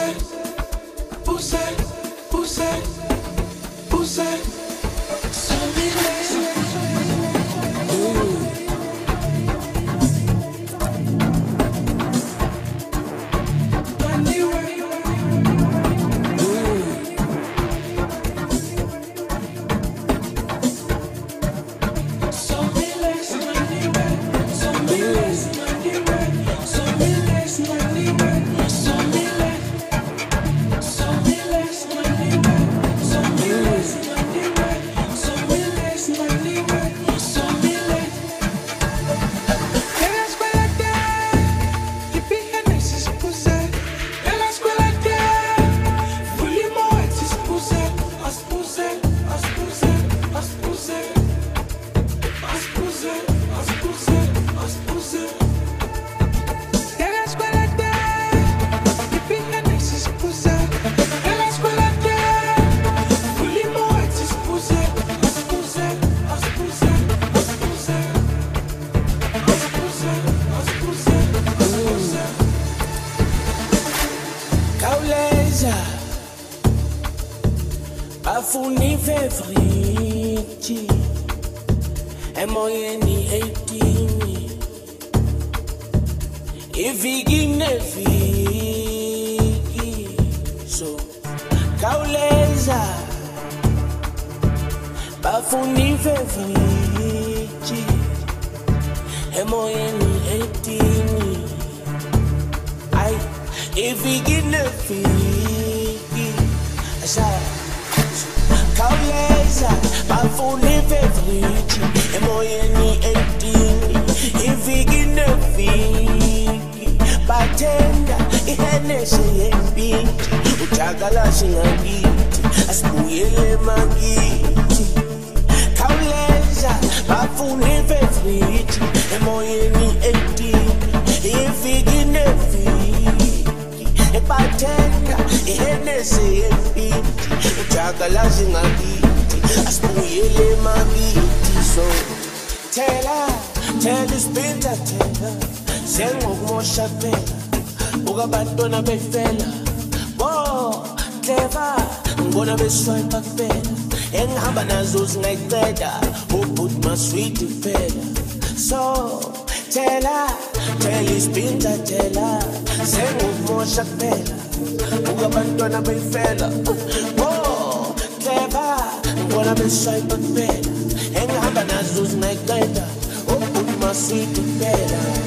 Bafuni favorite emoyeni 18 iviki neviki so kauleza bafuni favorite emoyeni 18 ay iviki neviki asa Kauleza, bafuni favorite emoyeni 18 iviki neviki batenda ihenese yempinti ujakalashi ngakithi asibuyele makithi Kauleza, bafuni favorite emoyeni 18 iviki neviki batenda ihenese yempinti ujakalashi ngakithi asibuyele makithi so tell isipinta tell sengokumosha kuphela ukabantwana befela bo clever ngibona beswipe kuphela engihamba nazo zingayiceda ubut masweet fela so tell isipinta tell sengokumosha kuphela ukabantwana befela bo clever ngibona beswipe kuphela engihamba nazo zingayiceda ubut masweet fela